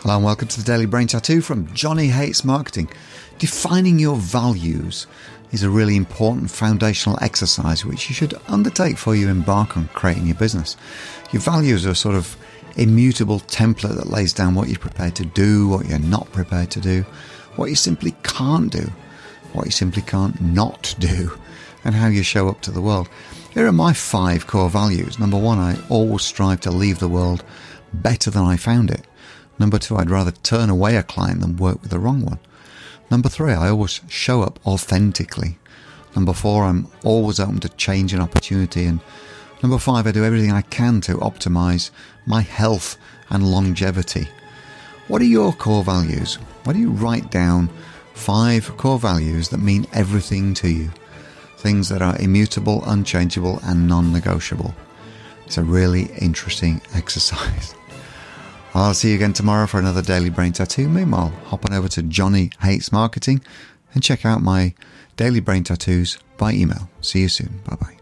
Hello and welcome to the Daily Brain Tattoo from Johnny Hates Marketing. Defining your values is a really important foundational exercise which you should undertake before you embark on creating your business. Your values are a sort of immutable template that lays down what you're prepared to do, what you're not prepared to do, what you simply can't do, what you simply can't not do, and how you show up to the world. Here are my 5 core values. Number 1, I always strive to leave the world better than I found it. Number 2, I'd rather turn away a client than work with the wrong one. Number 3, I always show up authentically. Number 4, I'm always open to change and opportunity. And number 5, I do everything I can to optimize my health and longevity. What are your core values? Why don't you write down 5 core values that mean everything to you? Things that are immutable, unchangeable, and non-negotiable. It's a really interesting exercise. I'll see you again tomorrow for another Daily Brain Tattoo. Meanwhile, hop on over to Johnny Hates Marketing and check out my Daily Brain Tattoos by email. See you soon. Bye-bye.